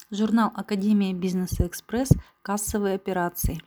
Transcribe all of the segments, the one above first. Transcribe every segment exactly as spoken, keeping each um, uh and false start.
Журнал Академия Бизнеса Экспресс. Кассовые операции.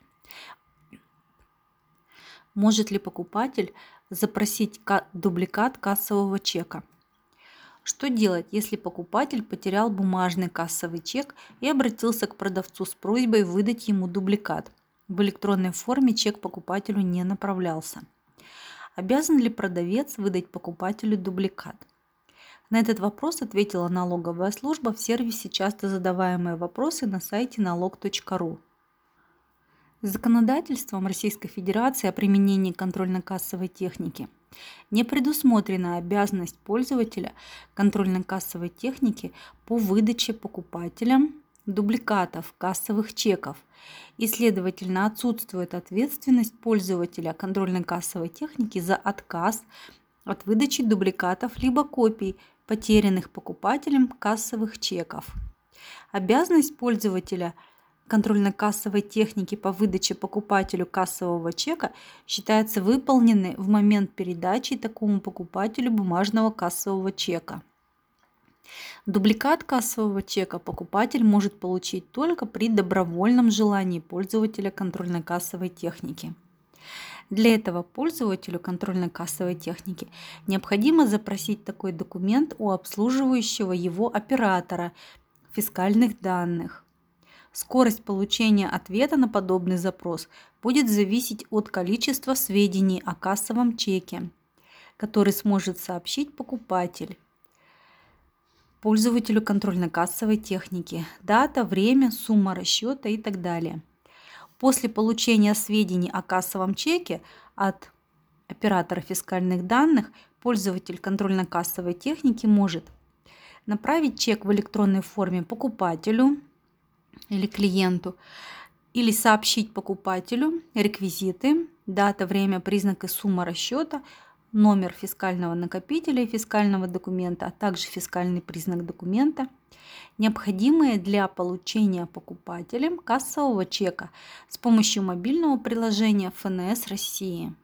Может ли покупатель запросить дубликат кассового чека? Что делать, если покупатель потерял бумажный кассовый чек и обратился к продавцу с просьбой выдать ему дубликат? В электронной форме чек покупателю не направлялся. Обязан ли продавец выдать покупателю дубликат? На этот вопрос ответила налоговая служба в сервисе «Часто задаваемые вопросы» на сайте налог точка ру. Законодательством Российской Федерации о применении контрольно-кассовой техники не предусмотрена обязанность пользователя контрольно-кассовой техники по выдаче покупателям дубликатов кассовых чеков, и, следовательно, отсутствует ответственность пользователя контрольно-кассовой техники за отказ от выдачи дубликатов либо копий потерянных покупателем кассовых чеков. Обязанность пользователя контрольно-кассовой техники по выдаче покупателю кассового чека считается выполненной в момент передачи такому покупателю бумажного кассового чека. Дубликат кассового чека покупатель может получить только при добровольном желании пользователя контрольно-кассовой техники. Для этого пользователю контрольно-кассовой техники необходимо запросить такой документ у обслуживающего его оператора фискальных данных. Скорость получения ответа на подобный запрос будет зависеть от количества сведений о кассовом чеке, который сможет сообщить покупатель пользователю контрольно-кассовой техники: дата, время, сумма расчета и так далее. После получения сведений о кассовом чеке от оператора фискальных данных пользователь контрольно-кассовой техники может направить чек в электронной форме покупателю или клиенту, или сообщить покупателю реквизиты: дата, время, признак и сумма расчета, номер фискального накопителя и фискального документа, а также фискальный признак документа, необходимые для получения покупателем кассового чека с помощью мобильного приложения эф эн эс России.